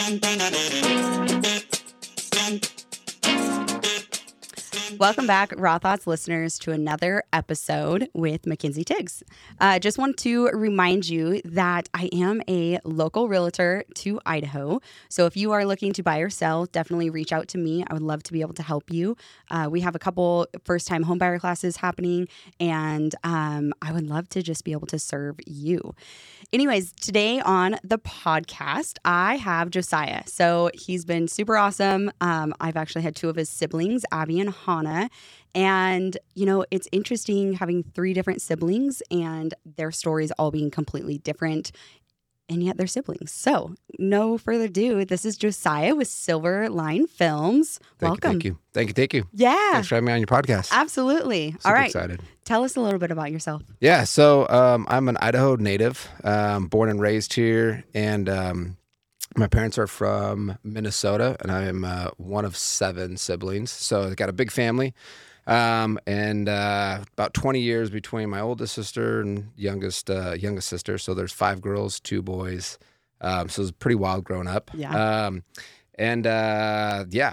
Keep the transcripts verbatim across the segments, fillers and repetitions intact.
Welcome back, Raw Thoughts listeners, to another episode with Mackenzie Tiggs. I uh, just want to remind you that I am a local realtor to Idaho. So if you are looking to buy or sell, definitely reach out to me. I would love to be able to help you. Uh, we have a couple first-time homebuyer classes happening, and um, I would love to just be able to serve you. Anyways, today on the podcast, I have Josiah. So he's been super awesome. Um, I've actually had two of his siblings, Abby and Hannah. And, you know, it's interesting having three different siblings and their stories all being completely different. And yet they're siblings. So no further ado, this is Josiah with Silver Line Films. Thank Welcome. You, thank you. Thank you. Thank you. Yeah. Thanks for having me on your podcast. Absolutely. Super All right. excited. Tell us a little bit about yourself. Yeah. So um, I'm an Idaho native, um, born and raised here. And um, my parents are from Minnesota, and I am uh, one of seven siblings. So I've got a big family. Um, and, uh, about twenty years between my oldest sister and youngest, uh, youngest sister. So there's five girls, two boys. Um, so it was pretty wild growing up. Yeah. Um, and, uh, yeah,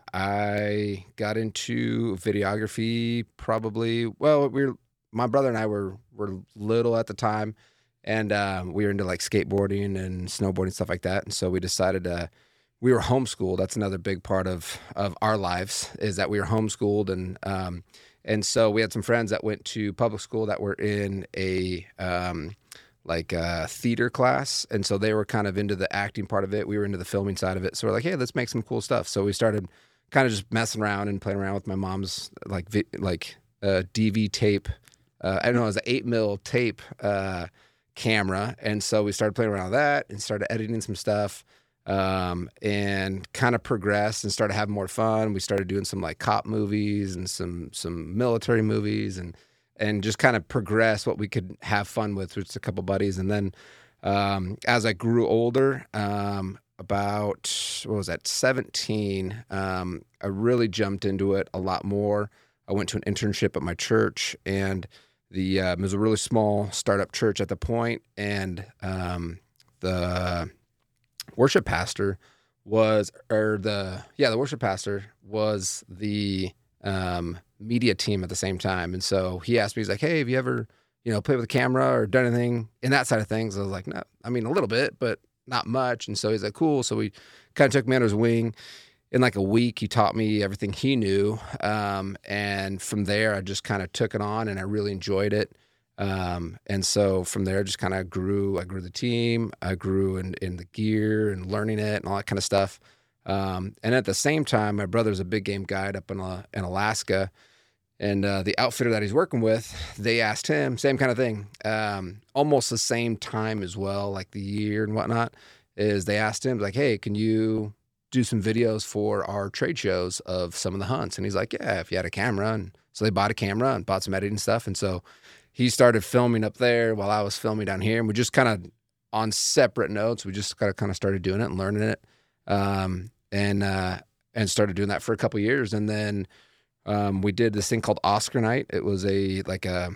I got into videography probably, well, we were, my brother and I were, were little at the time, and, um, we were into like skateboarding and snowboarding, stuff like that. And so we decided to, we were homeschooled. That's another big part of, of our lives, is that we were homeschooled. And, um, and so we had some friends that went to public school that were in a, um, like a theater class. And so they were kind of into the acting part of it. We were into the filming side of it. So we're like, hey, let's make some cool stuff. So we started kind of just messing around and playing around with my mom's like, vi- like, uh, D V tape. Uh, I don't know, it was an eight mil tape, uh, camera. And so we started playing around with that and started editing some stuff. Um, and kind of progressed and started having more fun. We started doing some like cop movies and some, some military movies, and, and just kind of progressed what we could have fun with, with a couple buddies. And then, um, as I grew older, um, about, what was that? seventeen, um, I really jumped into it a lot more. I went to an internship at my church, and the, uh, it was a really small startup church at the point. And, um, the, worship pastor was, or the, yeah, the worship pastor was the um, media team at the same time. And so he asked me, he's like, hey, have you ever, you know, played with a camera or done anything in that side of things? I was like, no, I mean, a little bit, but not much. And so he's like, cool. So we kind of took me under his wing. In like a week, he taught me everything he knew. Um, and from there, I just kind of took it on, and I really enjoyed it. Um, and so from there, just kind of grew, I grew the team, I grew in, in the gear and learning it and all that kind of stuff. Um, and at the same time, my brother's a big game guide up in, uh, in Alaska, and, uh, the outfitter that he's working with, they asked him, same kind of thing, um, almost the same time as well, like the year and whatnot, is they asked him like, hey, can you do some videos for our trade shows of some of the hunts? And he's like, yeah, if you had a camera. And so they bought a camera and bought some editing stuff. And so he started filming up there while I was filming down here. And we just kind of, on separate notes, we just kind of kind of started doing it and learning it, um, and uh, and started doing that for a couple of years. And then um, we did this thing called Oscar Night. It was a like a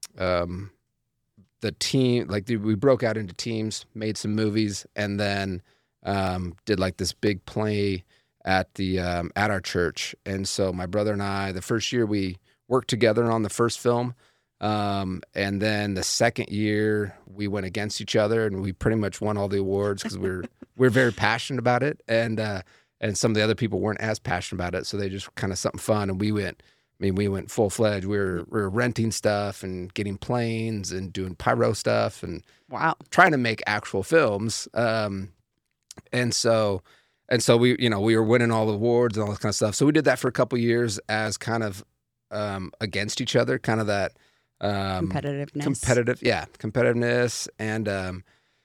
um, the team like we broke out into teams, made some movies, and then um, did like this big play at the um, at our church. And so my brother and I, the first year we worked together on the first film. Um, and then the second year we went against each other, and we pretty much won all the awards because we we're, we we're very passionate about it. And, uh, and some of the other people weren't as passionate about it. So they just kind of something fun. And we went, I mean, we went full fledged. We were, we were renting stuff and getting planes and doing pyro stuff and wow, trying to make actual films. Um, and so, and so we, you know, we were winning all the awards and all this kind of stuff. So we did that for a couple of years as kind of, um, against each other, kind of that, Um, competitiveness. Competitive, yeah, competitiveness. And um,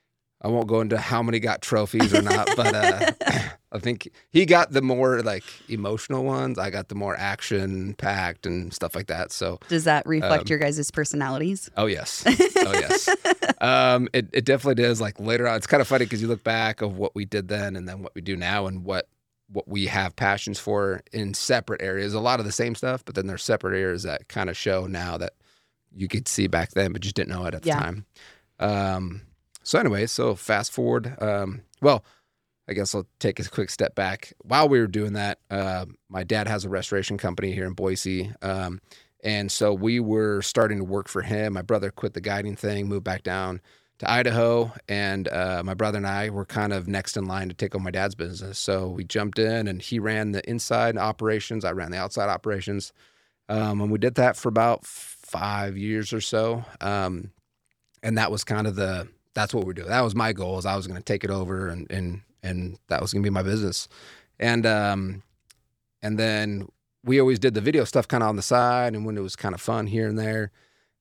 I won't go into how many got trophies or not, but uh, I think he got the more like emotional ones. I got the more action packed and stuff like that. So does that reflect um, your guys' personalities? Oh, yes. Oh, yes. um, it, it definitely does. Like later on, it's kind of funny because you look back of what we did then and then what we do now and what what we have passions for in separate areas. A lot of the same stuff, but then there's separate areas that kind of show now that you could see back then, but just didn't know it at the yeah. time. Um, so anyway, so fast forward. Um, well, I guess I'll take a quick step back. While we were doing that, uh, my dad has a restoration company here in Boise. Um, and so we were starting to work for him. My brother quit the guiding thing, moved back down to Idaho. And uh, my brother and I were kind of next in line to take over my dad's business. So we jumped in and he ran the inside operations. I ran the outside operations. Um, and we did that for about five years or so. Um, and that was kind of the, that's what we're doing. That was my goal, is I was going to take it over and, and, and that was going to be my business. And, um, and then we always did the video stuff kind of on the side and when it was kind of fun here and there.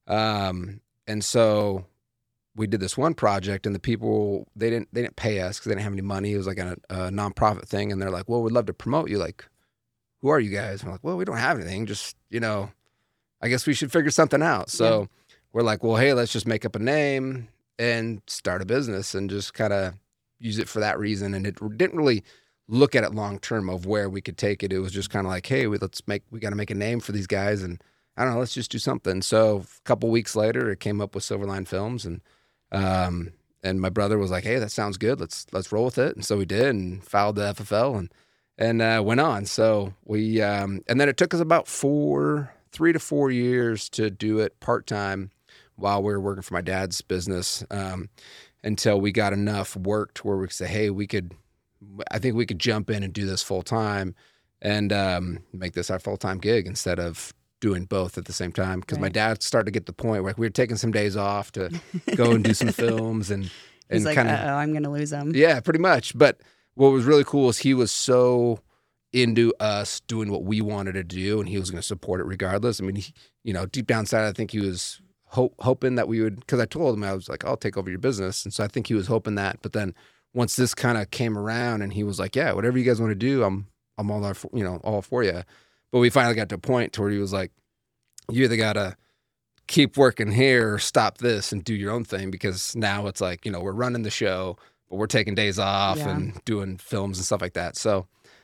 Um, and so we did this one project and the people, they didn't, they didn't pay us because they didn't have any money. It was like a, a nonprofit thing. And they're like, well, we'd love to promote you. Like, who are you guys? And we're like, well, we don't have anything. Just, you know, I guess we should figure something out. So yeah. We're like, well, hey, let's just make up a name and start a business and just kind of use it for that reason. And it didn't really look at it long term of where we could take it. It was just kind of like, hey, we, let's make, we got to make a name for these guys. And I don't know, let's just do something. So a couple weeks later, it came up with Silverline Films. And, um, and my brother was like, hey, that sounds good. Let's, let's roll with it. And so we did and filed the F F L and, and, uh, went on. So we, um, and then it took us about four, three to four years to do it part-time while we were working for my dad's business, um, until we got enough work to where we could say, hey, we could, I think we could jump in and do this full time and, um, make this our full-time gig instead of doing both at the same time. Cause right. my dad started to get the point where we were taking some days off to go and do some films and, and He's like, kind of, uh-oh, I'm going to lose them. Yeah, pretty much. But what was really cool is he was so into us doing what we wanted to do and he was going to support it regardless. I mean, he, you know, deep down inside, I think he was ho- hoping that we would, because I told him, I was like, I'll take over your business. And so I think he was hoping that. But then once this kind of came around and he was like, yeah, whatever you guys want to do, I'm I'm all there for, you know, all for you. But we finally got to a point to where he was like, you either got to keep working here or stop this and do your own thing, because now it's like, you know, we're running the show, but we're taking days off yeah. and doing films and stuff like that. So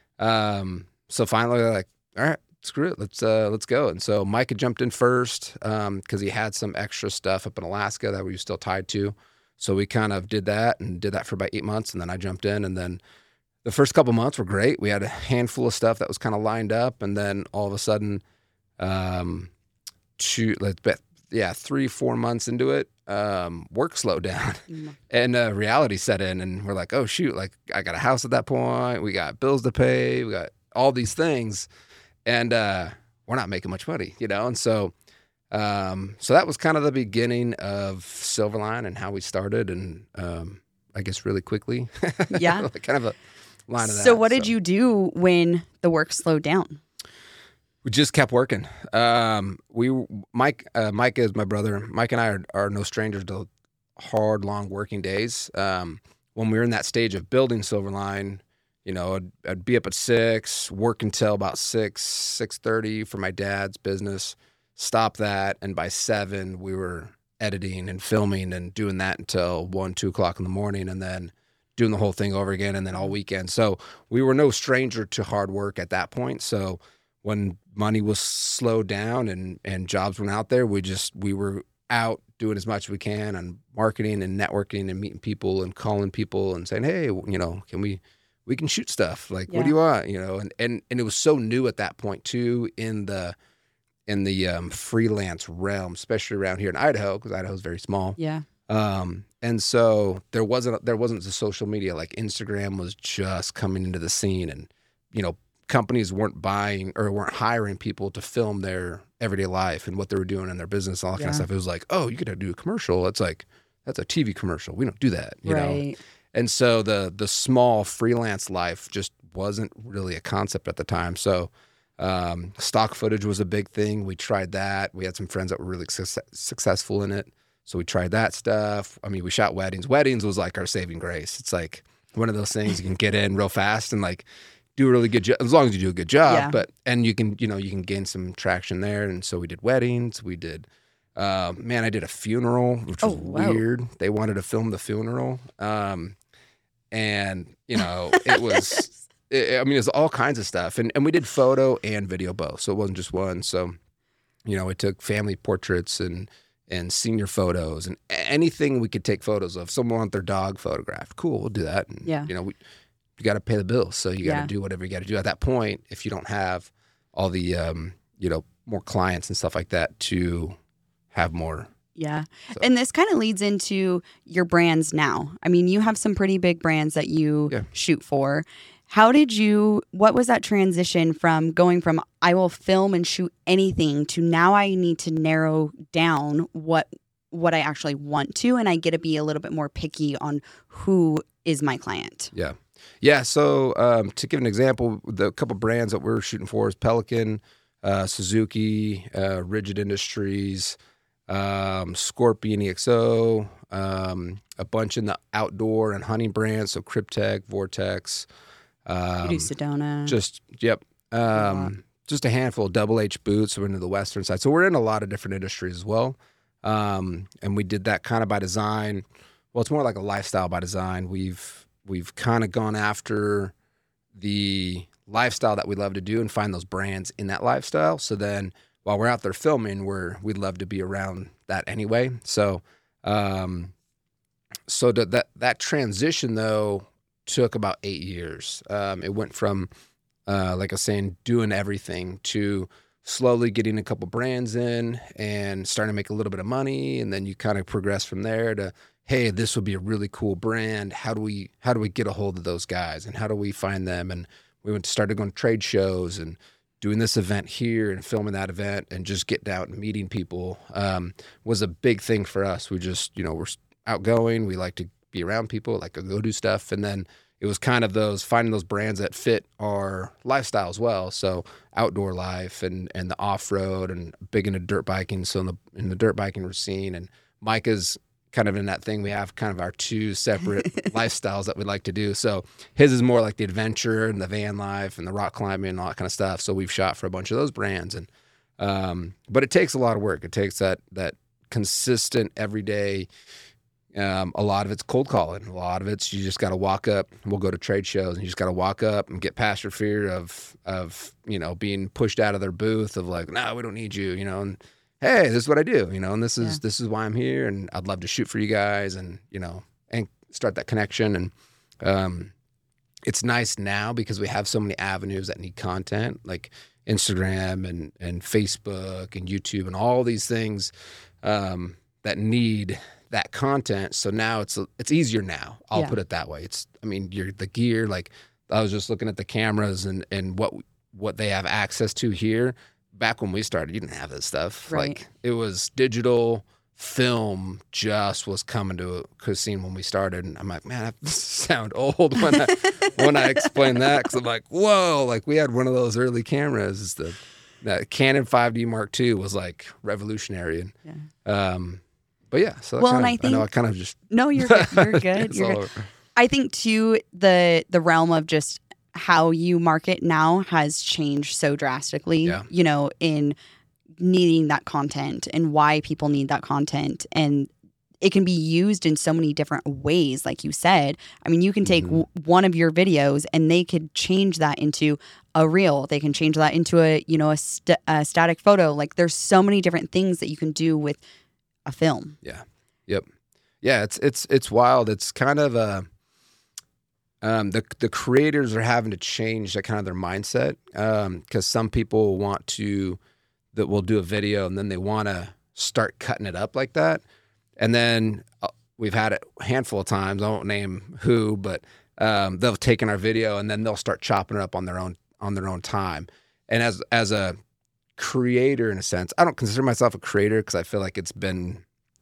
Um, so finally they're like, all right, screw it. Let's, uh, let's go. And so Mike had jumped in first, um, cause he had some extra stuff up in Alaska that we were still tied to. So we kind of did that and did that for about eight months. And then I jumped in, and then the first couple months were great. We had a handful of stuff that was kind of lined up. And then all of a sudden, um, two, let's bet, yeah, three, four months into it, um, work slowed down mm. and, uh, reality set in, and we're like, oh shoot, like I got a house at that point. We got bills to pay. We got all these things, and, uh, we're not making much money, you know? And so, um, so that was kind of the beginning of Silverline and how we started. And, um, I guess really quickly, yeah, like kind of a line of that. So what did so. you do when the work slowed down? We just kept working. Um, we Mike uh, Mike is my brother. Mike and I are, are no strangers to hard, long working days. Um, when we were in that stage of building Silverline, you know, I'd, I'd be up at six, work until about six, six thirty for my dad's business. Stop that, and by seven we were editing and filming and doing that until one, two o'clock in the morning, and then doing the whole thing over again, and then all weekend. So we were no stranger to hard work at that point. So when money was slowed down and, and jobs weren't out there, we just, we were out doing as much as we can on marketing and networking and meeting people and calling people and saying, hey, you know, can we, we can shoot stuff. Like, yeah. what do you want? You know, and, and, and it was so new at that point too, in the, in the um, freelance realm, especially around here in Idaho, because Idaho is very small. Yeah. Um, and so there wasn't, there wasn't the social media, like Instagram was just coming into the scene, and, you know, companies weren't buying or weren't hiring people to film their everyday life and what they were doing in their business, all that yeah. kind of stuff. It was like, oh, you could do a commercial. It's like, that's a T V commercial. We don't do that, you right. know? And so the, the small freelance life just wasn't really a concept at the time. So, um, stock footage was a big thing. We tried that. We had some friends that were really su- successful in it. So we tried that stuff. I mean, we shot weddings. Weddings was like our saving grace. It's like one of those things you can get in real fast and like, do a really good job, as long as you do a good job, yeah. but, and you can, you know, you can gain some traction there. And so we did weddings, we did, uh, man, I did a funeral, which was oh, wow. weird. They wanted to film the funeral. Um, and you know, it was, it, I mean, it was all kinds of stuff. And, and we did photo and video both. So it wasn't just one. So, you know, we took family portraits and, and senior photos and anything we could take photos of. Someone want their dog photographed. Cool. We'll do that. And, yeah. you know, we, you got to pay the bills. So you got to Yeah. do whatever you got to do at that point. If you don't have all the, um, you know, more clients and stuff like that to have more. Yeah. So- And this kind of leads into your brands now. I mean, you have some pretty big brands that you Yeah. shoot for. How did you, what was that transition from going from I will film and shoot anything to now I need to narrow down what what I actually want to, and I get to be a little bit more picky on who is my client? Yeah. Yeah. So um, to give an example, the couple brands that we're shooting for is Pelican, uh, Suzuki, uh, Rigid Industries, um, Scorpion E X O, um, a bunch in the outdoor and hunting brands. So Cryptek, Vortex. Um, You do Sedona. Just, yep. lot. Um, just a handful of double H boots. We're into the Western side. So we're in a lot of different industries as well. Um, and we did that kind of by design. Well, it's more like a lifestyle by design. We've, we've kind of gone after the lifestyle that we love to do and find those brands in that lifestyle. So then while we're out there filming, we're, we'd love to be around that anyway. So, um, so that, that, that transition though took about eight years. Um, it went from, uh, like I was saying, doing everything to slowly getting a couple brands in and starting to make a little bit of money. And then you kind of progress from there to, hey, this would be a really cool brand. How do we, how do we get a hold of those guys and how do we find them? And we went to started going to trade shows and doing this event here and filming that event and just getting out and meeting people, um, was a big thing for us. We just, you know, we're outgoing. We like to be around people, like to go do stuff. And then it was kind of those, finding those brands that fit our lifestyle as well. So outdoor life and, and the off-road and big into dirt biking. So in the, in the dirt biking scene, and Micah's kind of in that thing. We have kind of our two separate lifestyles that we like to do. So his is more like the adventure and the van life and the rock climbing and all that kind of stuff. So we've shot for a bunch of those brands. And, um, but it takes a lot of work. It takes that, that consistent everyday. Um, a lot of it's cold calling. A lot of it's you just got to walk up. We'll go to trade shows, and you just got to walk up and get past your fear of of you know being pushed out of their booth of like, no, we don't need you, you know. And hey, this is what I do, you know, and this is Yeah. this is why I'm here, and I'd love to shoot for you guys, and you know, and start that connection. And um, it's nice now because we have so many avenues that need content, like Instagram and and Facebook and YouTube and all these things um, that need that content. So now it's it's easier now. I'll Yeah. put it that way. It's I mean, you're the gear. Like I was just looking at the cameras and and what what they have access to here. Back when we started, you didn't have this stuff. Right. Like it was digital film just was coming to a scene when we started, and I'm like, man, I sound old when I when I explain that because I'm like, whoa, like we had one of those early cameras. The that Canon five D Mark two was like revolutionary, and Yeah. um, but yeah. So Well, kind and of, I know I think- kind of just No, you're good. You're good. it's You're all good. over. I think too the the realm of just how you market now has changed so drastically. Yeah. You know, in needing that content and why people need that content, and it can be used in so many different ways. Like you said, I mean, you can take Mhm. w- one of your videos and they could change that into a reel. They can change that into a you know a, st- a static photo. Like there's so many different things that you can do with a film. Yeah. Yep. Yeah. It's it's it's wild. It's kind of a um, the the creators are having to change that kind of their mindset because some people want to that will do a video and then they want to start cutting it up like that, and then uh, we've had it a handful of times. I won't name who, but um, they'll taken our video and then they'll start chopping it up on their own on their own time. And as as a creator, in a sense, I don't consider myself a creator because I feel like it's been.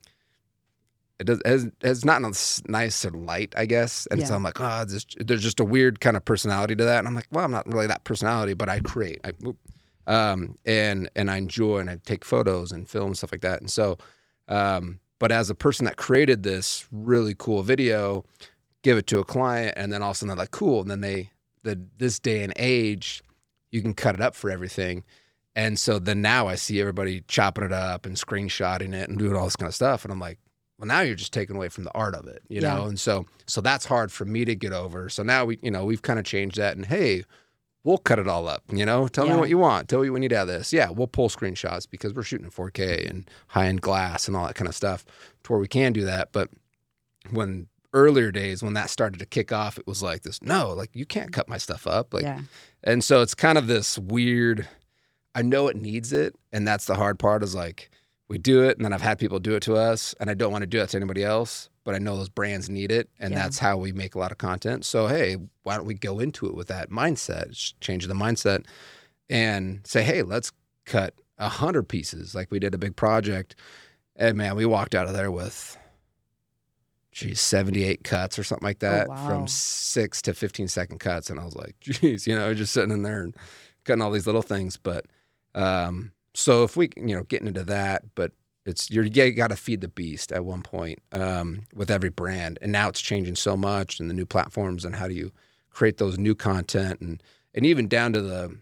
It does has, has not in a s- nice or light, I guess. And so Yeah. I'm like, oh, this, there's just a weird kind of personality to that. And I'm like, well, I'm not really that personality, but I create. I, oop. um, and and I enjoy and I take photos and film and stuff like that. And so, um, but as a person that created this really cool video, give it to a client, and then all of a sudden they're like, cool. And then they, the this day and age, you can cut it up for everything. And so then now I see everybody chopping it up and screenshotting it and doing all this kind of stuff. And I'm like, well, now you're just taking away from the art of it, you Yeah. know? And so, so that's hard for me to get over. So now we, you know, we've kind of changed that and hey, we'll cut it all up, you know, tell Yeah. me what you want. Tell me we need to have this. Yeah. We'll pull screenshots because we're shooting in four K and high end glass and all that kind of stuff to where we can do that. But when earlier days when that started to kick off, it was like this, no, like you can't cut my stuff up. Like, Yeah. and so it's kind of this weird, I know it needs it. And that's the hard part is like, we do it. And then I've had people do it to us and I don't want to do it to anybody else, but I know those brands need it. And Yeah. that's how we make a lot of content. So, hey, why don't we go into it with that mindset, Just change the mindset and say, hey, let's cut a hundred pieces. Like we did a big project and man, we walked out of there with, geez, seventy-eight cuts or something like that, Oh, wow. from six to fifteen second cuts. And I was like, geez, you know, just sitting in there and cutting all these little things. But, um, so if we, you know, getting into that, but it's, you're, you got to feed the beast at one point, um, with every brand. And now it's changing so much and the new platforms and how do you create those new content and, and even down to the,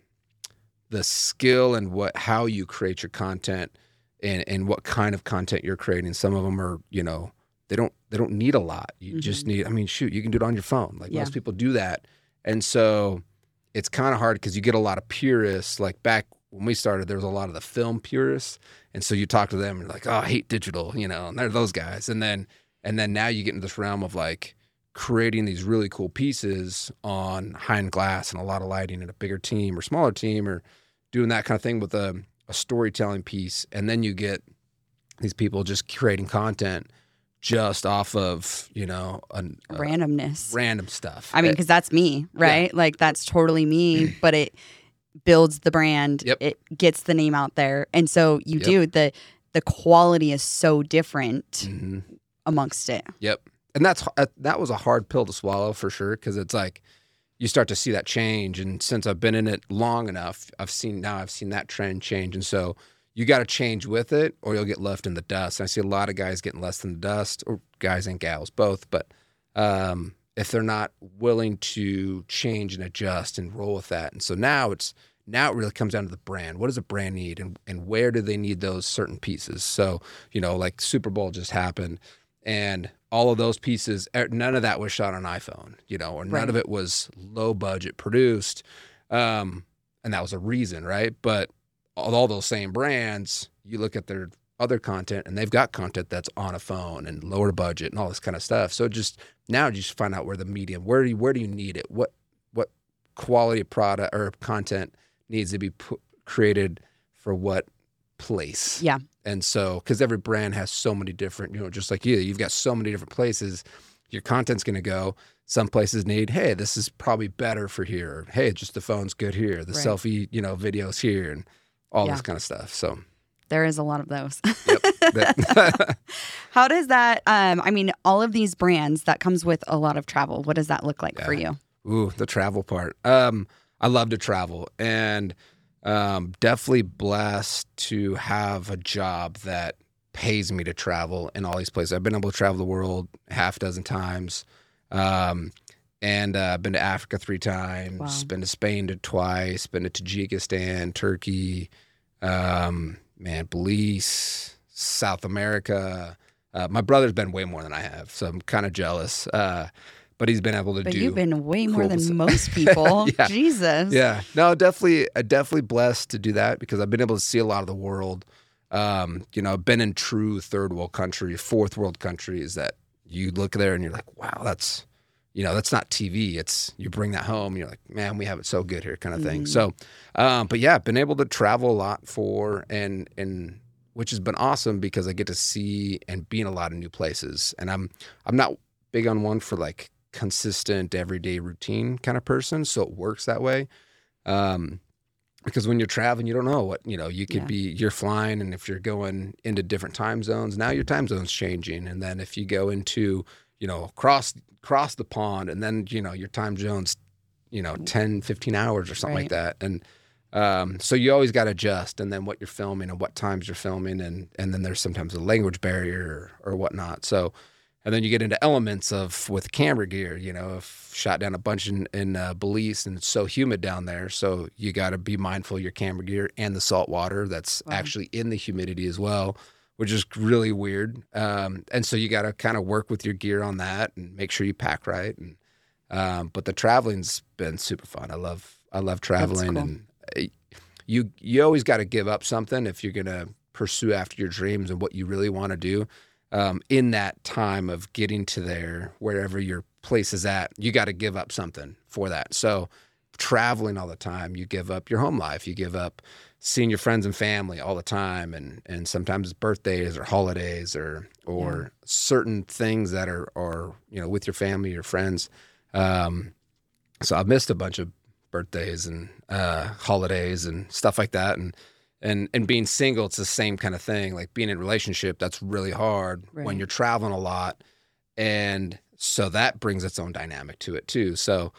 the skill and what, how you create your content and, and what kind of content you're creating. Some of them are, you know, they don't, they don't need a lot. You Mm-hmm. just need, I mean, shoot, you can do it on your phone. Like Yeah. most people do that. And so it's kind of hard because you get a lot of purists. Like back when we started, there was a lot of the film purists. And so you talk to them and you're like, oh, I hate digital, you know, and they're those guys. And then, and then now you get into this realm of like creating these really cool pieces on high-end glass and a lot of lighting and a bigger team or smaller team or doing that kind of thing with a, a storytelling piece. And then you get these people just creating content just off of, you know, a, a Randomness. random stuff. I mean, It- because that's me, right? Like that's totally me, but it builds the brand. Yep. It gets the name out there. And so you Yep. do, the the quality is so different Mhm. amongst it. Yep. And that's uh, that was a hard pill to swallow for sure because it's like you start to see that change. And since I've been in it long enough, I've seen now I've seen that trend change. And so you got to change with it or you'll get left in the dust. And I see a lot of guys getting left in the dust, or guys and gals both. But um, if they're not willing to change and adjust and roll with that. And so now it's now it really comes down to the brand. What does a brand need and, and where do they need those certain pieces? So, you know, like Super Bowl just happened and all of those pieces, er, none of that was shot on iPhone, you know, or none Right. of it was low budget produced. Um, and that was a reason, right? But all, all those same brands, you look at their other content and they've got content that's on a phone and lower budget and all this kind of stuff. So just now you just find out where the medium, where do you, where do you need it? What, what quality of product or content needs to be put, created for what place? Yeah. And so, because every brand has so many different, you know, just like you, you've got so many different places your content's going to go. Some places need, hey, this is probably better for here. Hey, just the phone's good here. The Right. selfie, you know, videos here and all Yeah. this kind of stuff. So, There is a lot of those. yep. That- How does that, um, I mean, all of these brands, that comes with a lot of travel. What does that look like for you? Ooh, the travel part. Um, I love to travel and um, definitely blessed to have a job that pays me to travel in all these places. I've been able to travel the world half a dozen times. Um, and uh, been to Africa three times, Wow. been to Spain to twice, been to Tajikistan, Turkey, um, man, Belize, South America. Uh, my brother's been way more than I have, so I'm kind of jealous. Uh, but he's been able to But do. you've been way more cool than stuff. most people. Yeah. Jesus. Yeah, no, definitely, uh, definitely blessed to do that because I've been able to see a lot of the world. Um, you know, I've been in true third world countries, fourth world countries that you look there and you're like, wow, that's, you know, that's not T V. It's you bring that home. And you're like, man, we have it so good here, kind of thing. Mhm. So, um, but yeah, been able to travel a lot for and and which has been awesome because I get to see and be in a lot of new places. And I'm I'm not big on one for like consistent everyday routine kind of person, so it works that way. Um, because when you're traveling, you don't know what, you know, you could Yeah. be, you're flying and if you're going into different time zones, now your time zone's changing. And then if you go into, you know, cross, cross the pond and then, you know, your time zone's, you know, ten, fifteen hours or something like Right. that. And, um, so you always got to adjust and then what you're filming and what times you're filming. And, and then there's sometimes a language barrier or, or whatnot. So, and then you get into elements of with camera gear, you know, if shot down a bunch in, in uh, Belize and it's so humid down there. So you got to be mindful of your camera gear and the salt water that's Wow. actually in the humidity as well, which is really weird. Um, and so you got to kind of work with your gear on that and make sure you pack right. And, um, but the traveling's been super fun. I love, I love traveling cool. and uh, you, you always got to give up something if you're going to pursue after your dreams and what you really want to do. um, in that time of getting to there, wherever your place is at, you got to give up something for that. So traveling all the time, you give up your home life, you give up seeing your friends and family all the time, and and sometimes it's birthdays or holidays or or yeah. certain things that are are you know with your family, your friends. Um, so I've missed a bunch of birthdays and uh, holidays and stuff like that, and and and being single, it's the same kind of thing. Like being in a relationship, that's really hard right. when you're traveling a lot, and so that brings its own dynamic to it too. So.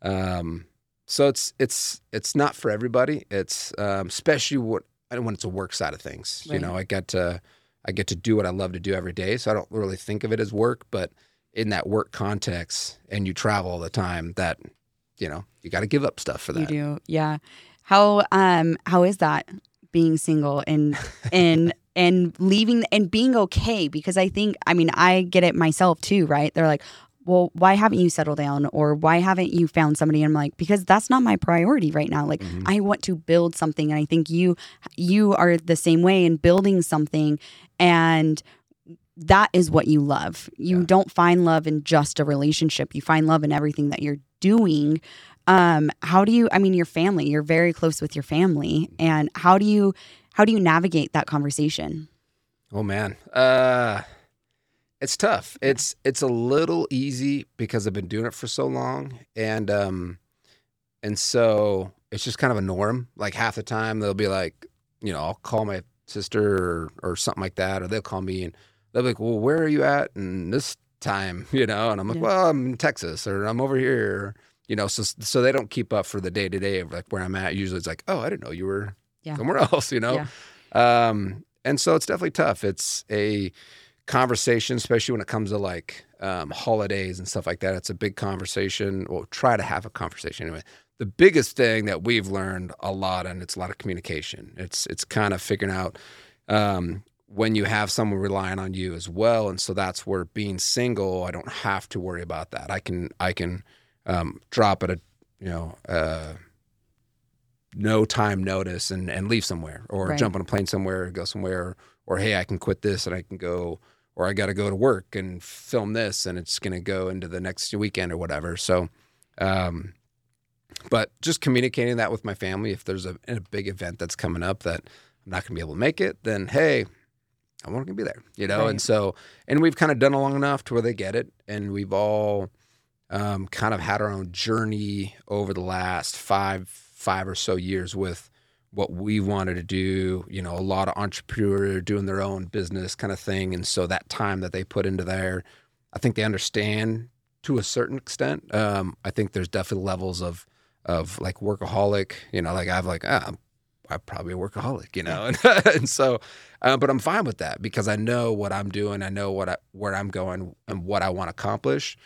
Um, So it's it's it's not for everybody. It's um, especially what, when it's a work side of things. Right. You know, I get to I get to do what I love to do every day, so I don't really think of it as work. But in that work context, and you travel all the time, that you know you got to give up stuff for that. You do, yeah. How um how is that being single and and and leaving and being okay? Because I think I mean I get it myself too, right? They're like, well, why haven't you settled down, or why haven't you found somebody? And I'm like, because that's not my priority right now. Like, mm-hmm. I want to build something. And I think you, you are the same way in building something. And that is what you love. You yeah. don't find love in just a relationship. You find love in everything that you're doing. Um, how do you, I mean, your family, you're very close with your family. And how do you, how do you navigate that conversation? Oh man. Uh, It's tough. It's it's a little easy because I've been doing it for so long, and um, and so it's just kind of a norm. Like half the time they'll be like, you know, I'll call my sister or, or something like that, or they'll call me and they'll be like, well, where are you at? And this time, you know, and I'm like, yeah. well, I'm in Texas or I'm over here, you know. So so they don't keep up for the day to day of like where I'm at. Usually it's like, oh, I didn't know you were yeah. somewhere else, you know. Yeah. Um, and so it's definitely tough. It's a conversation, especially when it comes to like um, holidays and stuff like that. It's a big conversation. We'll try to have a conversation anyway. The biggest thing that we've learned a lot, and it's a lot of communication. It's it's kind of figuring out um, when you have someone relying on you as well, and so that's where being single, I don't have to worry about that. I can I can um, drop at a you know uh, no time notice and and leave somewhere, or right. jump on a plane somewhere, go somewhere, or, or hey, I can quit this and I can go. Or I got to go to work and film this, and it's going to go into the next weekend or whatever. So, um, but just communicating that with my family. If there's a, a big event that's coming up that I'm not going to be able to make it, then hey, I want to be there, you know. Right. And so, and we've kind of done it long enough to where they get it, and we've all um, kind of had our own journey over the last five, five or so years with what we wanted to do, you know, a lot of entrepreneurs doing their own business kind of thing. And so that time that they put into there, I think they understand to a certain extent. Um, I think there's definitely levels of, of like workaholic, you know, like I've like, ah, I'm, I'm probably a workaholic, you know? And, and so, uh, but I'm fine with that because I know what I'm doing. I know what I, where I'm going and what I want to accomplish.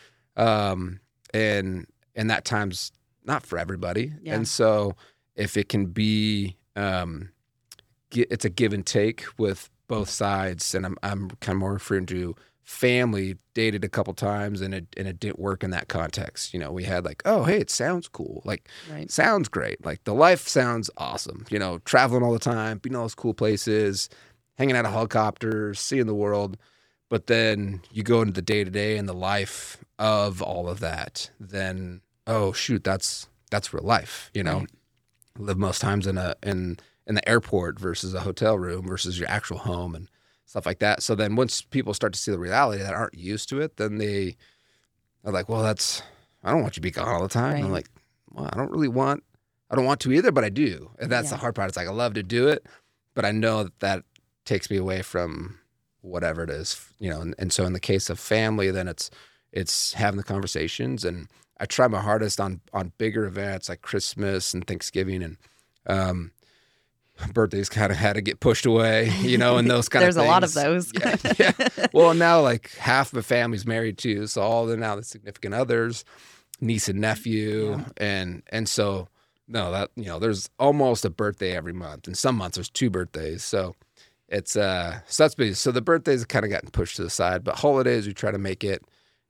Um, and, and that time's not for everybody. Yeah. And so if it can be, Um, it's a give and take with both sides, and I'm I'm kind of more referring to family. Dated a couple times, and it and it didn't work in that context. You know, we had like, oh, hey, it sounds cool, like right. sounds great, like the life sounds awesome. You know, traveling all the time, being all those cool places, hanging out of helicopters, seeing the world. But then you go into the day to day and the life of all of that. Then oh shoot, that's that's real life. You know. Right. Live most times in a in in the airport versus a hotel room versus your actual home and stuff like that. So then once people start to see the reality that aren't used to it, then they are like, well, that's I don't want you to be gone all the time. Right. I'm like, well, I don't really want I don't want to either, but I do. And that's yeah. the hard part. It's like I love to do it, but I know that that takes me away from whatever it is, you know. And, and so in the case of family, then it's it's having the conversations, and I try my hardest on on bigger events like Christmas and Thanksgiving, and um, birthdays kind of had to get pushed away, you know, and those kind of things. There's a lot of those. yeah, yeah. Well, now like half my family's married too, so all the now the significant others, niece and nephew, yeah. and and so no, that you know, there's almost a birthday every month, and some months there's two birthdays, so it's uh, so that's busy. So the birthdays have kind of gotten pushed to the side, but holidays we try to make it.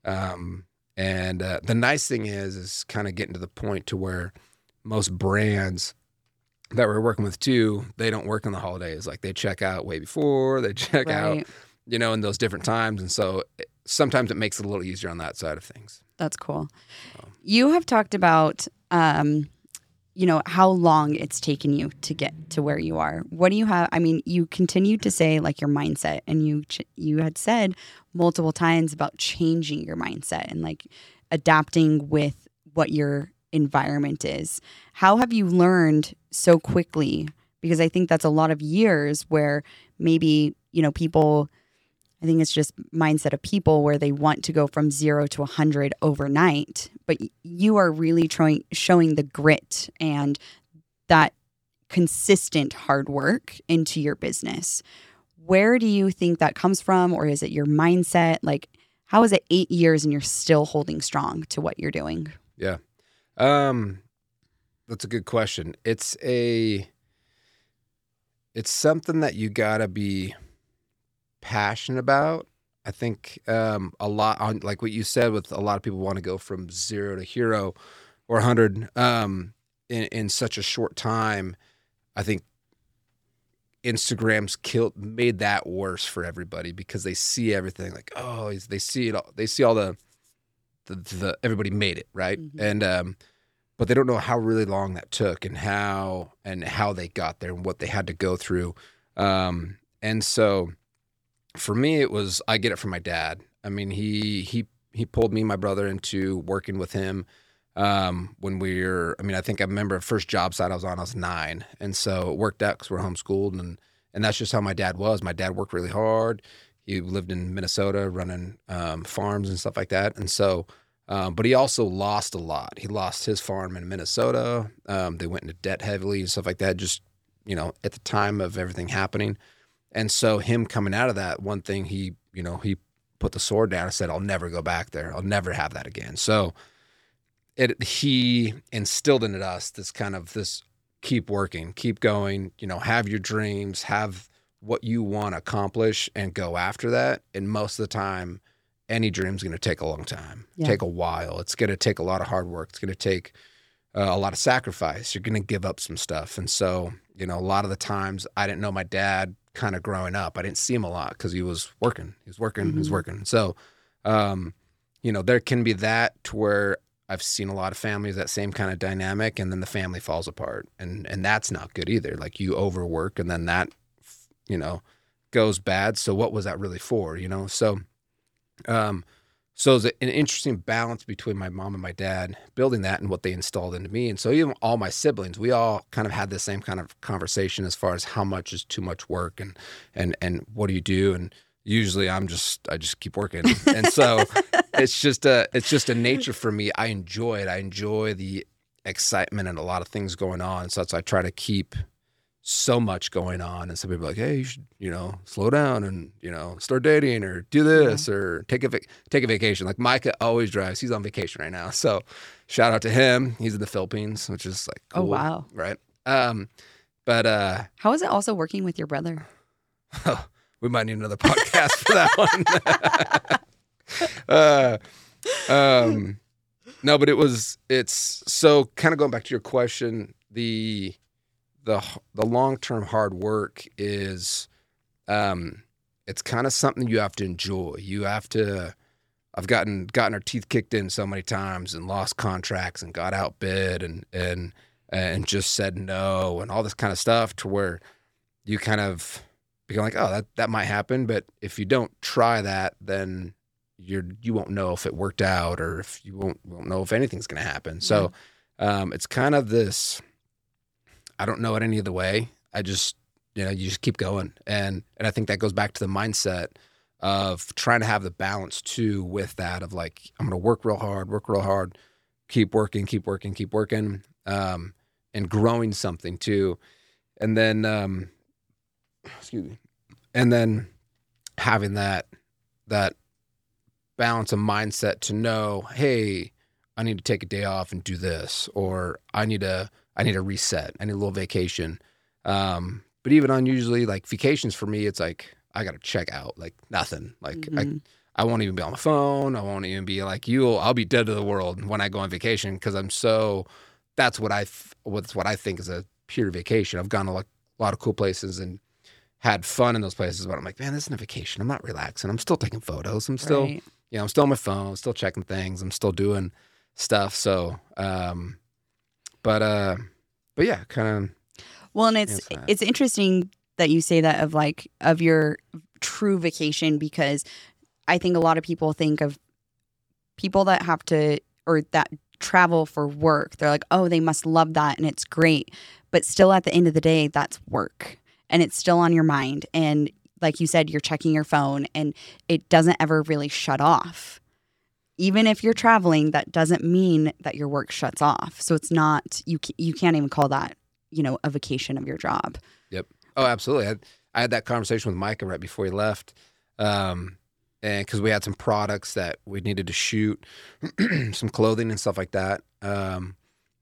Um, And uh, the nice thing is, is kind of getting to the point to where most brands that we're working with too, they don't work on the holidays. Like they check out way before, they check right. out you know, in those different times. And so it, sometimes it makes it a little easier on that side of things. That's cool. Um, you have talked about, um, you know, how long it's taken you to get to where you are. What do you have? I mean, you continue to say like your mindset, and you, ch- you had said multiple times about changing your mindset and like adapting with what your environment is. How have you learned so quickly? Because I think that's a lot of years where maybe, you know, people, I think it's just mindset of people where they want to go from zero to a hundred overnight, but you are really trying, showing the grit and that consistent hard work into your business. Where do you think that comes from? Or is it your mindset? Like, how is it eight years and you're still holding strong to what you're doing? Yeah. Um, that's a good question. It's a, it's something that you gotta be passionate about. I think um, a lot on like what you said with a lot of people want to go from zero to hero or one hundred um, in, in such a short time. I think Instagram's killed, made that worse for everybody because they see everything like, oh, they see it all. They see all the, the, the everybody made it, right? Mm-hmm. And, um, but they don't know how really long that took and how, and how they got there and what they had to go through. Um, and so for me, it was, I get it from my dad. I mean, he, he, he pulled me and my brother into working with him. Um, when we were, I mean, I think I remember the first job site I was on, I was nine. And so it worked out because we're homeschooled, and, and that's just how my dad was. My dad worked really hard. He lived in Minnesota running, um, farms and stuff like that. And so, um, but he also lost a lot. He lost his farm in Minnesota. Um, they went into debt heavily and stuff like that, just, you know, at the time of everything happening. And so him coming out of that, one thing he, you know, he put the sword down and said, I'll never go back there. I'll never have that again. So, It, he instilled in us this kind of this keep working, keep going, you know, have your dreams, have what you want to accomplish and go after that. And most of the time, any dream's going to take a long time, yeah. take a while. It's going to take a lot of hard work. It's going to take uh, a lot of sacrifice. You're going to give up some stuff. And so, you know, a lot of the times I didn't know my dad kind of growing up. I didn't see him a lot because he was working. He was working. Mm-hmm. He was working. So, um, you know, there can be that to where I've seen a lot of families, that same kind of dynamic, and then the family falls apart. And and that's not good either. Like you overwork and then that, you know, goes bad. So what was that really for, you know? So um, so it's an interesting balance between my mom and my dad building that and what they installed into me. And so even all my siblings, we all kind of had the same kind of conversation as far as how much is too much work and and and what do you do? And usually I'm just, I just keep working. And so it's just a, it's just a nature for me. I enjoy it. I enjoy the excitement and a lot of things going on. So that's, I try to keep so much going on. And some people are like, hey, you should, you know, slow down and, you know, start dating or do this yeah. or take a, vac- take a vacation. Like Micah always drives. He's on vacation right now. So shout out to him. He's in the Philippines, which is like, cool, oh, wow. Right. Um, but, uh, how is it also working with your brother? We might need another podcast for that one. uh, um, no, but it was, it's so kind of going back to your question, the, the, the long-term hard work is, um, it's kind of something you have to enjoy. You have to, I've gotten, gotten our teeth kicked in so many times and lost contracts and got outbid and, and, and just said no and all this kind of stuff to where you kind of, you're like, oh, that, that might happen. But if you don't try that, then you're, you won't know if it worked out or if you won't, won't know if anything's going to happen. So um, it's kind of this, I don't know it any other way. I just, you know, you just keep going. And, and I think that goes back to the mindset of trying to have the balance too with that of like, I'm going to work real hard, work real hard, keep working, keep working, keep working, um, and growing something too. And then, um, excuse me. And then having that, that balance of mindset to know, hey, I need to take a day off and do this, or I need to, I need a reset. I need a little vacation. Um, but even on usually like vacations for me, it's like, I got to check out like nothing. Like mm-hmm. I, I won't even be on the phone. I won't even be like you. I'll be dead to the world when I go on vacation. Cause I'm so, that's what I, what's what I think is a pure vacation. I've gone to like a lot of cool places and, had fun in those places, but I'm like, man, this isn't a vacation. I'm not relaxing. I'm still taking photos. I'm still, Right. you know, I'm still on my phone. I'm still checking things. I'm still doing stuff. So, um, but, uh, but yeah, kind of. Well, and it's Yes, I- it's interesting that you say that of like of your true vacation, because I think a lot of people think of people that have to or that travel for work. They're like, oh, they must love that and it's great. But still at the end of the day, that's work and it's still on your mind. And like you said, you're checking your phone and it doesn't ever really shut off. Even if you're traveling, that doesn't mean that your work shuts off. So it's not, you, ca- you can't even call that, you know, a vacation of your job. Yep. Oh, absolutely. I had, I had that conversation with Micah right before he left. Um, and because we had some products that we needed to shoot, some clothing and stuff like that, um,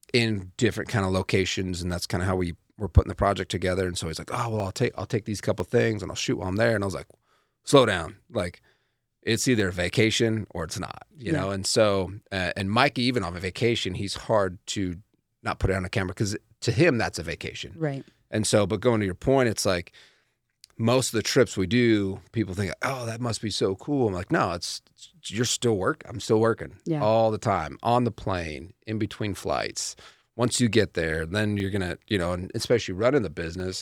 in different kind of locations. And that's kind of how we were putting the project together. And so he's like, oh, well, I'll take, I'll take these couple things and I'll shoot while I'm there. And I was like, slow down. Like, it's either a vacation or it's not, you Yeah. know? And so, uh, and Mike, even on a vacation, he's hard to not put it on a camera because to him, that's a vacation. Right. And so, but going to your point, it's like most of the trips we do, people think, oh, that must be so cool. I'm like, no, it's, it's you're still work. I'm still working Yeah. all the time on the plane, in between flights. Once you get there, then you're going to, you know, and especially running the business,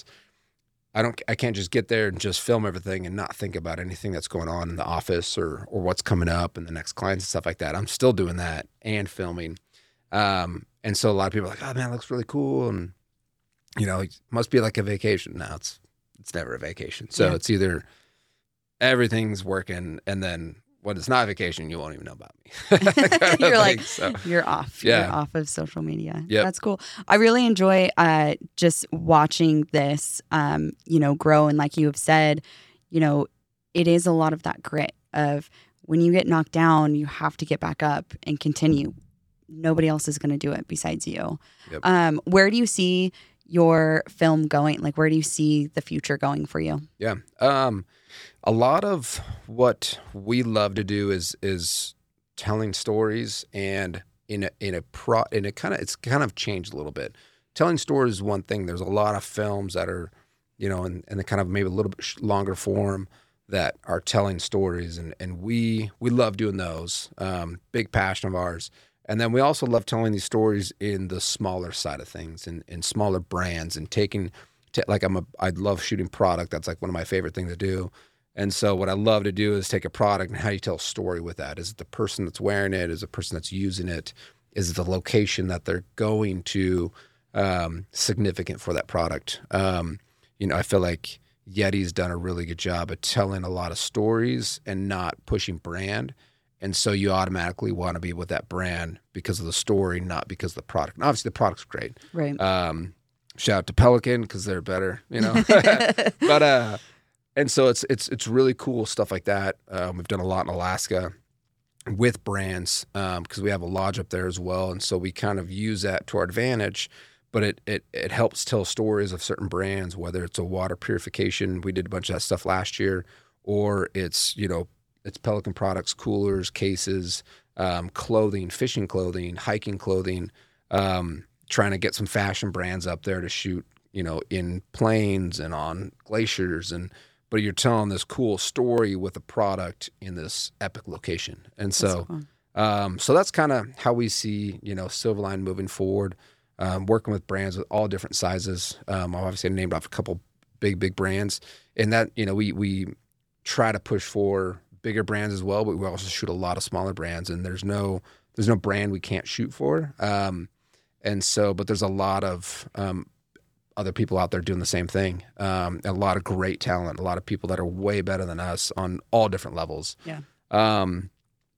I don't, I can't just get there and just film everything and not think about anything that's going on in the office or, or what's coming up and the next clients and stuff like that. I'm still doing that and filming. Um, and so a lot of people are like, oh man, it looks really cool. And, you know, it must be like a vacation. No, it's, it's never a vacation. So Yeah. it's either everything's working and then when it's not a vacation, you won't even know about me. Kind of You're like, thing, so. you're off. Yeah. You're off of social media. Yep. That's cool. I really enjoy uh, just watching this, um, you know, grow. And like you have said, you know, it is a lot of that grit of when you get knocked down, you have to get back up and continue. Nobody else is going to do it besides you. Yep. Um, where do you see your film going? Like, where do you see the future going for you? Yeah. Um, a lot of what we love to do is is telling stories, and in a in a pro in a kind of it's kind of changed a little bit. Telling stories is one thing. There's a lot of films that are, you know, in, in the kind of maybe a little bit sh- longer form that are telling stories, and and we we love doing those. Um, big passion of ours. And then we also love telling these stories in the smaller side of things, in, in smaller brands, and taking, t- like I'm a, I love shooting product. That's like one of my favorite things to do. And so what I love to do is take a product and how you tell a story with that. Is it the person that's wearing it? Is it the person that's using it? Is it the location that they're going to, um, significant for that product? Um, you know, I feel like Yeti's done a really good job at telling a lot of stories and not pushing brand. And so you automatically want to be with that brand because of the story, not because of the product. And obviously, the product's great. Right. Um, shout out to Pelican because they're better, you know. but uh, and so it's it's it's really cool stuff like that. Um, we've done a lot in Alaska with brands because um, we have a lodge up there as well, and so we kind of use that to our advantage. But it it it helps tell stories of certain brands, whether it's a water purification. We did a bunch of that stuff last year, or it's you know. It's Pelican products, coolers, cases, um, clothing, fishing clothing, hiking clothing, um, trying to get some fashion brands up there to shoot, you know, in planes and on glaciers. And but you're telling this cool story with a product in this epic location. And so, That's cool. um, so that's kind of how we see, you know, Silverline moving forward, um, working with brands with all different sizes. Um, I obviously named off a couple big, big brands, and that, you know, we we try to push for bigger brands as well, but we also shoot a lot of smaller brands, and there's no there's no brand we can't shoot for. Um, and so, but there's a lot of um, other people out there doing the same thing. Um, a lot of great talent, a lot of people that are way better than us on all different levels. Yeah. Um,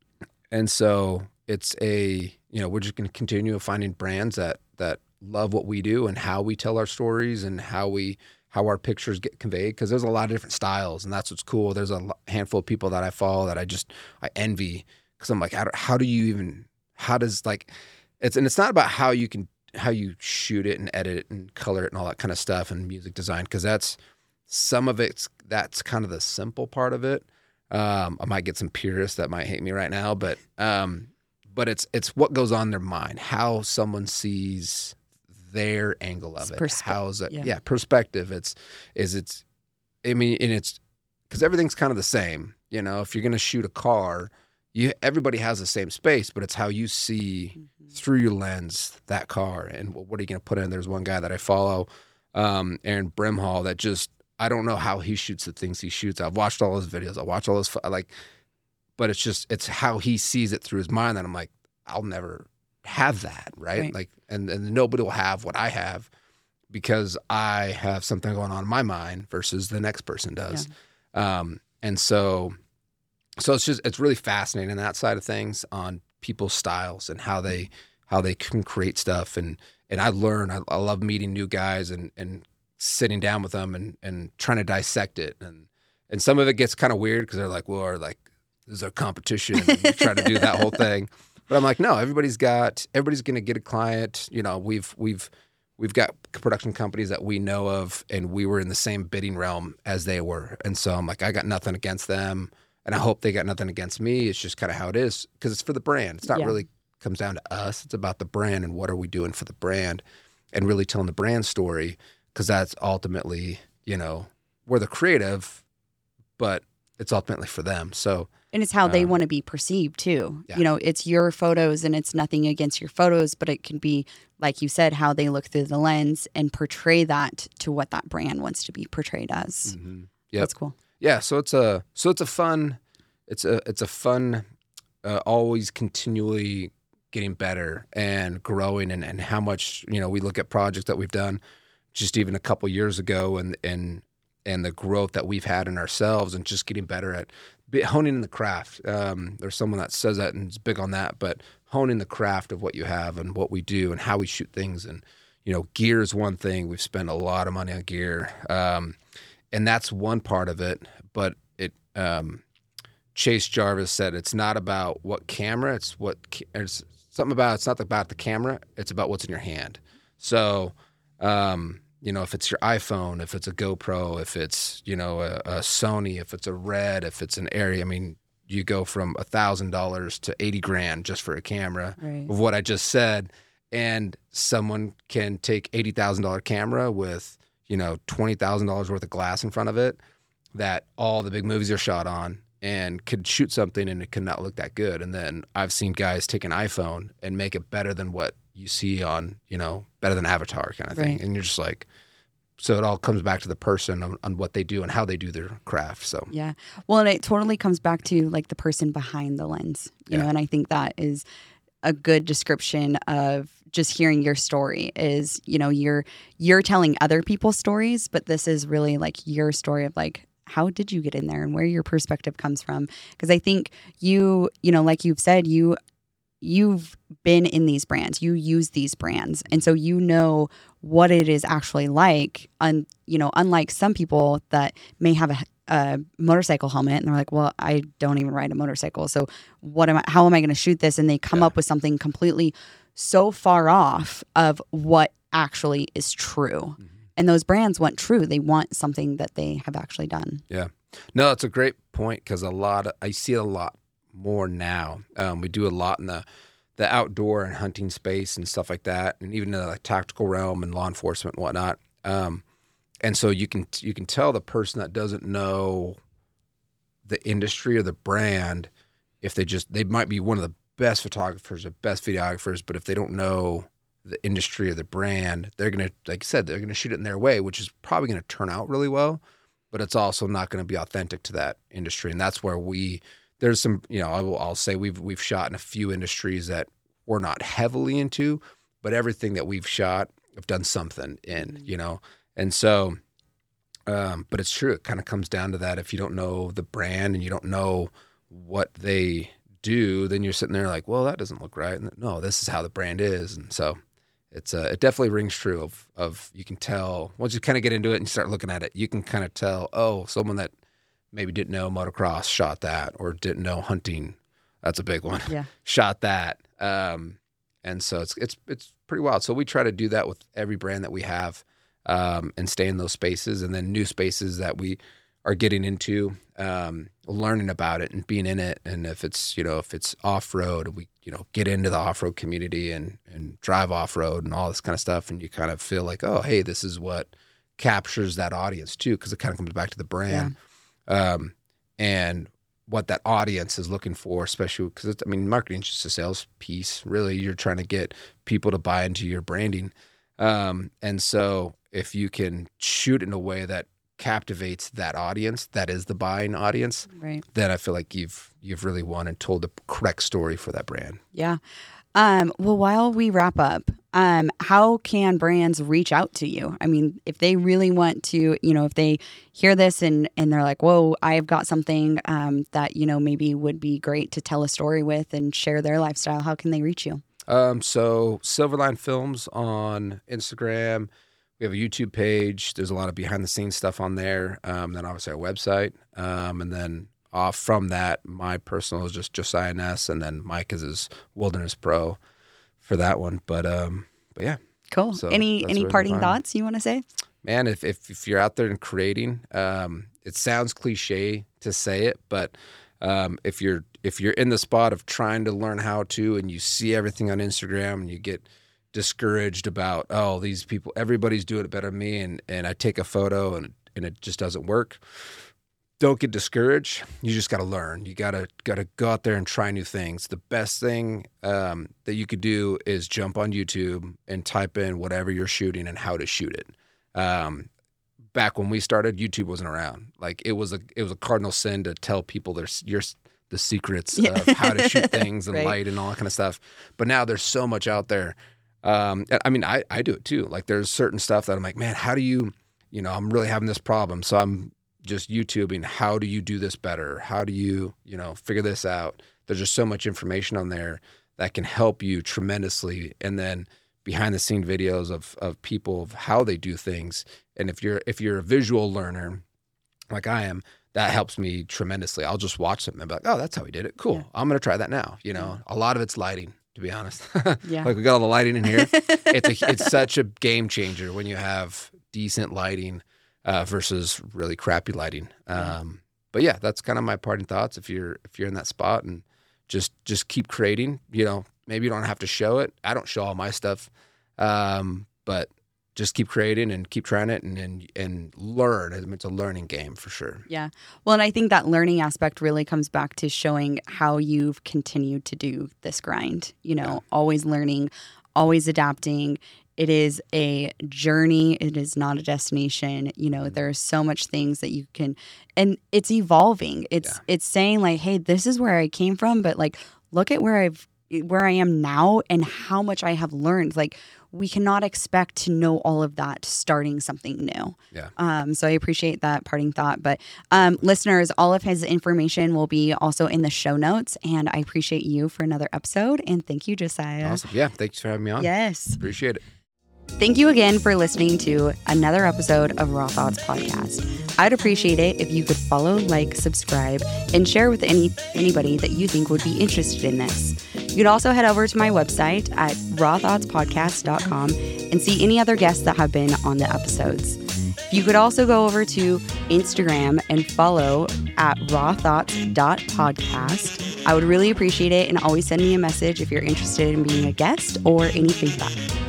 and so it's a you know we're just going to continue finding brands that that love what we do and how we tell our stories and how we. how our pictures get conveyed, because there's a lot of different styles, and that's what's cool. There's a handful of people that I follow that I just I envy, because I'm like, how do, how do you even how does like it's and it's not about how you can how you shoot it and edit it and color it and all that kind of stuff and music design, because that's some of it's that's kind of the simple part of it. Um, I might get some purists that might hate me right now, but um, but it's it's what goes on in their mind, how someone sees their angle of it. Perspe- How's it? yeah. Yeah. Perspective. It's is it's I mean, and it's because everything's kind of the same. You know, if you're going to shoot a car, you everybody has the same space, but it's how you see mm-hmm. through your lens that car and what, what are you going to put in. There's one guy that I follow, um, Aaron Brimhall, that just, I don't know how he shoots the things he shoots. I've watched all his videos. I watch all his, like, but it's just, it's how he sees it through his mind that I'm like, I'll never have that, right? right. Like, and, and nobody will have what I have because I have something going on in my mind versus the next person does. Yeah. Um, and so, so it's just, it's really fascinating that side of things on people's styles and how they, how they can create stuff. And, and I learn, I, I love meeting new guys and, and sitting down with them and, and trying to dissect it. And, and some of it gets kind of weird because they're like, well, or like, this is a competition and you try to do that whole thing. But I'm like, no, everybody's got, everybody's going to get a client. You know, we've, we've, we've got production companies that we know of and we were in the same bidding realm as they were. And so I'm like, I got nothing against them and I hope they got nothing against me. It's just kind of how it is because it's for the brand. It's not yeah. really comes down to us. It's about the brand and what are we doing for the brand and really telling the brand story because that's ultimately, you know, we're the creative, but it's ultimately for them. So, and it's how they um, want to be perceived too. Yeah. You know, it's your photos and it's nothing against your photos, but it can be, like you said, how they look through the lens and portray that to what that brand wants to be portrayed as. Mm-hmm. Yep. That's cool. Yeah. So it's a, so it's a fun, it's a, it's a fun, uh, always continually getting better and growing and, and how much, you know, we look at projects that we've done just even a couple years ago and, and, and the growth that we've had in ourselves and just getting better at honing in the craft. Um, there's someone that says that and is big on that, but honing the craft of what you have and what we do and how we shoot things. And, you know, gear is one thing. We've spent a lot of money on gear. Um, and that's one part of it, but it, um, Chase Jarvis said, it's not about what camera, it's what, it's something about, it's not about the camera, it's about what's in your hand. So, um, you know, if it's your iPhone, if it's a GoPro, if it's, you know, a, a Sony, if it's a Red, if it's an Arri, I mean, you go from a thousand dollars to eighty grand just for a camera right. of what I just said. And someone can take eighty thousand dollars camera with, you know, twenty thousand dollars worth of glass in front of it that all the big movies are shot on and could shoot something and it could not look that good. And then I've seen guys take an iPhone and make it better than what you see on, you know, better than Avatar kind of thing. Right. And you're just like, so it all comes back to the person on, on what they do and how they do their craft. So, yeah. Well, and it totally comes back to like the person behind the lens, you yeah. know, and I think that is a good description of just hearing your story is, you know, you're, you're telling other people's stories, but this is really like your story of like, how did you get in there and where your perspective comes from? Because I think you, you know, like you've said, you, you've been in these brands, you use these brands. And so, you know what it is actually like. Un, you know, unlike some people that may have a, a motorcycle helmet and they're like, well, I don't even ride a motorcycle. So what am I, how am I going to shoot this? And they come yeah. up with something completely so far off of what actually is true. Mm-hmm. And those brands want true. They want something that they have actually done. Yeah. No, it's a great point because a lot of, I see a lot more now. Um, we do a lot in the, the outdoor and hunting space and stuff like that. And even in the like, tactical realm and law enforcement and whatnot. Um, and so you can, you can tell the person that doesn't know the industry or the brand, if they just, they might be one of the best photographers or best videographers, but if they don't know the industry or the brand, they're going to, like I said, they're going to shoot it in their way, which is probably going to turn out really well, but it's also not going to be authentic to that industry. And that's where we, there's some, you know, I will, I'll say we've, we've shot in a few industries that we're not heavily into, but everything that we've shot, I've done something in, mm-hmm. you know? And so, um, but it's true. It kind of comes down to that. If you don't know the brand and you don't know what they do, then you're sitting there like, well, that doesn't look right. And no, this is how the brand is. And so it's uh, it definitely rings true of, of you can tell once you kind of get into it and you start looking at it, you can kind of tell, oh, someone that maybe didn't know motocross shot that or didn't know hunting. That's a big one. Yeah. Shot that. Um, and so it's, it's, it's pretty wild. So we try to do that with every brand that we have, um, and stay in those spaces and then new spaces that we are getting into, um, learning about it and being in it. And if it's, you know, if it's off-road, we, you know, get into the off-road community and, and drive off-road and all this kind of stuff. And you kind of feel like, oh, hey, this is what captures that audience too, because it kind of comes back to the brand. Yeah. Um, and what that audience is looking for, especially because, I mean, marketing is just a sales piece. Really, you're trying to get people to buy into your branding. Um, and so if you can shoot in a way that captivates that audience, that is the buying audience, right, then I feel like you've you've really won and told the correct story for that brand. Yeah. Um, well, while we wrap up, um, how can brands reach out to you? I mean, if they really want to, you know, if they hear this and, and they're like, whoa, I've got something um, that, you know, maybe would be great to tell a story with and share their lifestyle, how can they reach you? Um, so Silverline Films on Instagram. We have a YouTube page. There's a lot of behind the scenes stuff on there. Um, then obviously our website. Um, and then off from that, my personal is just Josiah Ness, and then Mike is his Wilderness Pro for that one. But um, but yeah, cool. So any any parting thoughts you want to say? Man, if, if if you're out there and creating, um, it sounds cliche to say it, but um, if you're if you're in the spot of trying to learn how to, and you see everything on Instagram, and you get discouraged about, oh, these people, everybody's doing it better than me, and and I take a photo and and it just doesn't work. Don't get discouraged. You just got to learn. You got to got to go out there and try new things. The best thing um, that you could do is jump on YouTube and type in whatever you're shooting and how to shoot it. Um, back when we started, YouTube wasn't around. Like it was a it was a cardinal sin to tell people there's your the secrets yeah. of how to shoot things and right. light and all that kind of stuff. But now there's so much out there. Um, I mean, I I do it too. Like there's certain stuff that I'm like, man, how do you, you know, I'm really having this problem, so I'm just YouTubing, how do you do this better? How do you, you know, figure this out? There's just so much information on there that can help you tremendously. And then behind the scene videos of of people of how they do things. And if you're if you're a visual learner like I am, that helps me tremendously. I'll just watch them and be like, oh, that's how he did it. Cool. Yeah. I'm gonna try that now. You know, a lot of it's lighting, to be honest. Yeah. Like we got all the lighting in here. It's a, it's such a game changer when you have decent lighting Uh, versus really crappy lighting. Um, but yeah, that's kind of my parting thoughts. If you're if you're in that spot, and just just keep creating. You know, maybe you don't have to show it. I don't show all my stuff, um, but just keep creating and keep trying it and and, and learn. I mean, it's a learning game for sure. Yeah. Well, and I think that learning aspect really comes back to showing how you've continued to do this grind. You know, yeah. Always learning, always adapting. It is a journey. It is not a destination. You know, there are so much things that you can, and it's evolving. It's yeah. it's saying like, hey, this is where I came from, but like, look at where I've where I am now and how much I have learned. Like, we cannot expect to know all of that starting something new. Yeah. Um. So I appreciate that parting thought. But um, listeners, all of his information will be also in the show notes. And I appreciate you for another episode. And thank you, Josiah. Awesome. Yeah. Thanks for having me on. Yes. Appreciate it. Thank you again for listening to another episode of Raw Thoughts Podcast. I'd appreciate it if you could follow, like, subscribe, and share with any anybody that you think would be interested in this. You can also head over to my website at raw thoughts podcast dot com and see any other guests that have been on the episodes. You could also go over to Instagram and follow at raw thoughts dot podcast. I would really appreciate it, and always send me a message if you're interested in being a guest or any feedback.